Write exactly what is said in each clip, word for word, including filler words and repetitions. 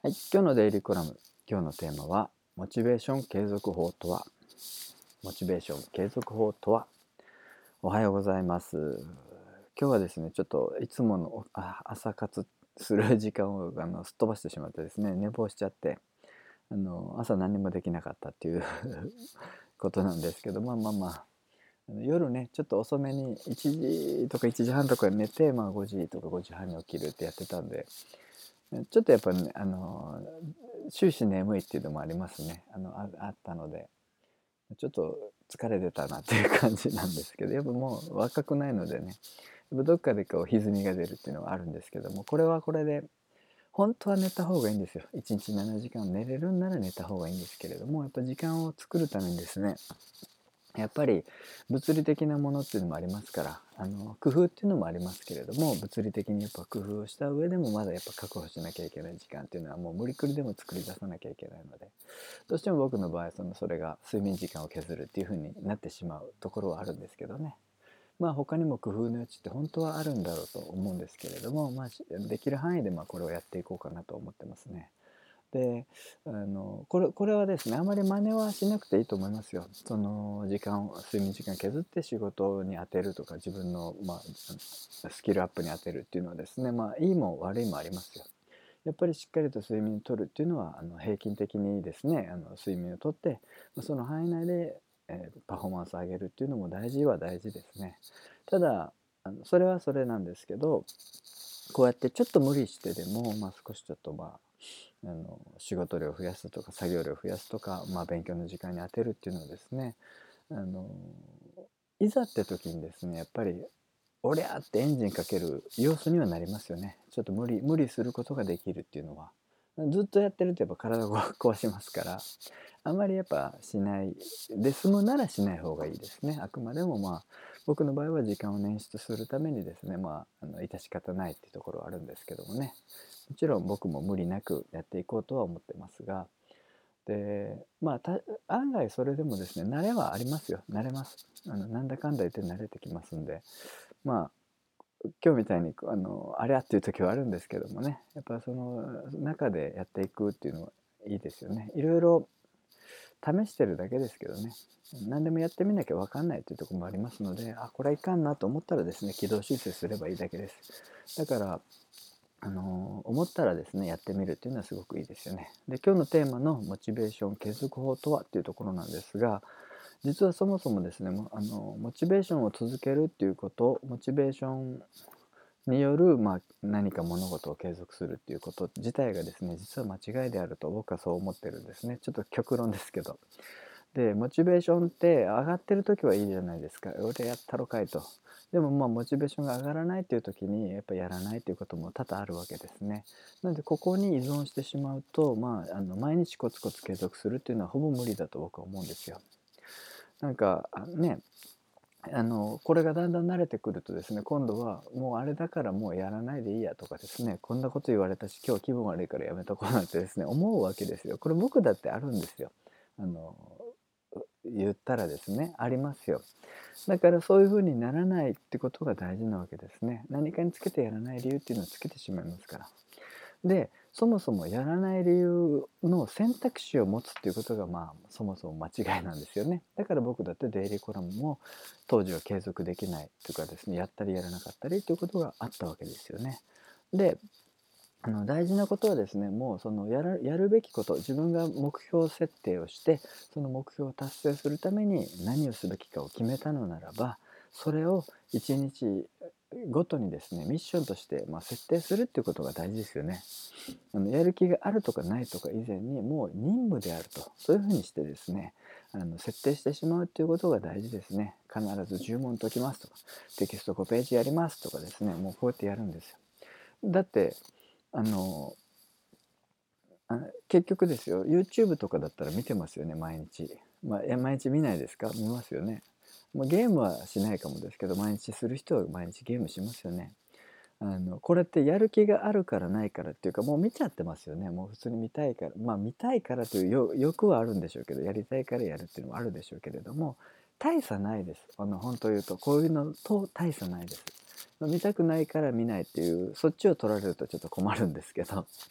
はい、今日のデイリーコラム、今日のテーマは、モチベーション継続法とは、モチベーション継続法とは。おはようございます。今日はですね、ちょっといつものあ朝活する時間をあのすっ飛ばしてしまってですね、寝坊しちゃって、あの朝何もできなかったっていうことなんですけど、まあまあまあ、あの夜ね、ちょっと遅めにいちじとかいちじはんとかに寝て、まあごじとかごじはんに起きるってやってたんで、ちょっとやっぱね、あの終始眠いっていうのもありますね。あのああったので、ちょっと疲れてたなっていう感じなんですけど、やっぱもう若くないのでね、やっぱどっかでこう歪みが出るっていうのはあるんですけども、これはこれで本当は寝た方がいいんですよ。いちにちななじかん寝れるんなら寝た方がいいんですけれども、やっぱ時間を作るためにですね、やっぱり物理的なものっていうのもありますから、あの工夫っていうのもありますけれども、物理的にやっぱ工夫をした上でもまだやっぱ確保しなきゃいけない時間っていうのはもう無理くりでも作り出さなきゃいけないので、どうしても僕の場合そのそれが睡眠時間を削るっていう風になってしまうところはあるんですけどね。まあ他にも工夫の余地って本当はあるんだろうと思うんですけれども、まあできる範囲でまあこれをやっていこうかなと思ってますね。で、あのこれこれはですね、あまり真似はしなくていいと思いますよ。その時間を睡眠時間削って仕事に充てるとか、自分の、まあ、スキルアップに充てるっていうのはですね、まあいいも悪いもありますよ。やっぱりしっかりと睡眠をとるっていうのはあの平均的にですね、あの睡眠をとってその範囲内で、えーパフォーマンスを上げるっていうのも大事は大事ですね。ただあのそれはそれなんですけど、こうやってちょっと無理してでも、まあ、少しちょっとまああの仕事量を増やすとか作業量を増やすとか、まあ、勉強の時間に充てるっていうのはですね、あのいざって時にですね、やっぱりおりゃーってエンジンかける要素にはなりますよね。ちょっと無理無理することができるっていうのは、ずっとやってるとやっぱ体を壊しますから、あんまりやっぱしないで済むならしない方がいいですね。あくまでもまあ僕の場合は時間を捻出するためにですね、まああの致し方ないっていうところはあるんですけどもね。もちろん僕も無理なくやっていこうとは思ってますが、でまあた案外それでもですね、慣れはありますよ。慣れます。あのなんだかんだ言って慣れてきますんで、まあ今日みたいにあのあれゃっていう時はあるんですけどもね、やっぱその中でやっていくっていうのはいいですよね。いろいろ試してるだけですけどね、何でもやってみなきゃ分かんないっていうところもありますので、あこれはいかんなと思ったらですね、軌道修正すればいいだけです。だからあの思ったらですね、やってみるっていうのはすごくいいですよね。で今日のテーマのモチベーション継続法とはっていうところなんですが、実はそもそもですね、もあのモチベーションを続けるっていうこと、モチベーションによる、まあ、何か物事を継続するっていうこと自体がですね、実は間違いであると僕はそう思ってるんですね。ちょっと極論ですけど。でモチベーションって上がってる時はいいじゃないですか。俺やったろかいと。でもまあモチベーションが上がらないっていう時にやっぱやらないっていうことも多々あるわけですね。なのでここに依存してしまうと、まあ、あの毎日コツコツ継続するっていうのはほぼ無理だと僕は思うんですよ。なんかあね、あのこれがだんだん慣れてくるとですね、今度はもうあれだからもうやらないでいいやとかですね、こんなこと言われたし今日気分悪いからやめとこうなんてですね思うわけですよ。これ僕だってあるんですよ。あの言ったらですね、ありますよ。だからそういう風にならないってことが大事なわけですね。何かにつけてやらない理由っていうのをつけてしまいますから。でそもそもやらない理由の選択肢を持つっていうことが、まあそもそも間違いなんですよね。だから僕だってデイリーコラムも当時は継続できないというかですね、やったりやらなかったりということがあったわけですよね。であの大事なことはですね、もうそのやるやるべきこと、自分が目標設定をして、その目標を達成するために何をすべきかを決めたのならば、それをいちにちごとにですね、ミッションとして、まあ、設定するっていうことが大事ですよね。あのやる気があるとかないとか以前に、もう任務であると、そういうふうにしてですね、あの設定してしまうっていうことが大事ですね。必ずじゅう問解きますとか、テキストごページやりますとかですね、もうこうやってやるんですよ。だってあのあ結局ですよ、 YouTube とかだったら見てますよね、毎日。まあ、いや毎日見ないですか？見ますよね。まあ、ゲームはしないかもですけど、毎日する人は毎日ゲームしますよね。あのこれってやる気があるからないからっていうか、もう見ちゃってますよね。もう普通に見たいから、まあ見たいからというよ欲はあるんでしょうけど、やりたいからやるっていうのもあるでしょうけれども、大差ないです。あの本当言うとこういうのと大差ないです。見たくないから見ないっていう、そっちを取られるとちょっと困るんですけど、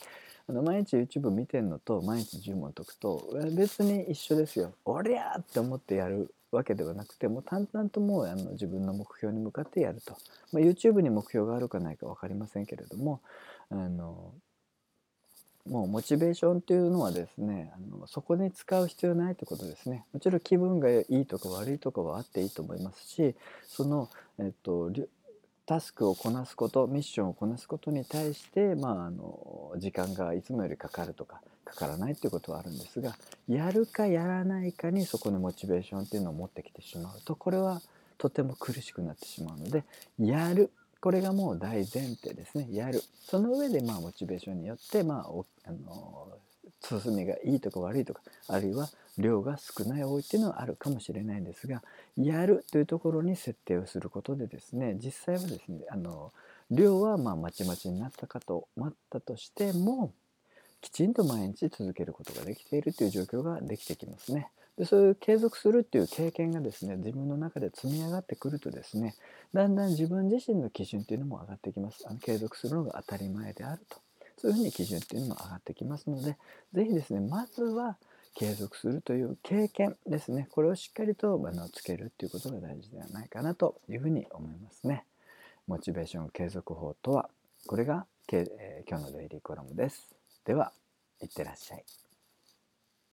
あの毎日 YouTube 見てんのと毎日じゅう問解くと別に一緒ですよ。おりゃーって思ってやるわけではなくて、もう淡々ともうあの自分の目標に向かってやると、まあ、YouTube に目標があるかないか分かりませんけれども、あのもうモチベーションっていうのはですね、あのそこに使う必要ないってことですね。もちろん気分がいいとか悪いとかはあっていいと思いますし、その、えっと、りゅタスクをこなすこと、ミッションをこなすことに対して、まあ、あの時間がいつもよりかかるとかかからないっていうことはあるんですが、やるかやらないかにそこにモチベーションっていうのを持ってきてしまうと、これはとても苦しくなってしまうので、やる、これがもう大前提ですね。やる、その上でまあモチベーションによって、まあ、おあの進みがいいとか悪いとか、あるいは量が少ない多いっていうのはあるかもしれないんですが、やるというところに設定をすることでですね、実際はですね、あの量はまあまちまちになったかと待ったとしても、きちんと毎日続けることができているという状況ができてきますね。でそういう継続するっていう経験がですね、自分の中で積み上がってくるとですね、だんだん自分自身の基準っていうのも上がってきます。あの継続するのが当たり前であると、そういうふうに基準っていうのも上がってきますので、是非ですね、まずは継続するという経験ですね、これをしっかりとあのつけるっていうことが大事ではないかなというふうに思いますね。モチベーション継続法とは、これが、けえー今日のデイリーコラムです。では、いってらっしゃい。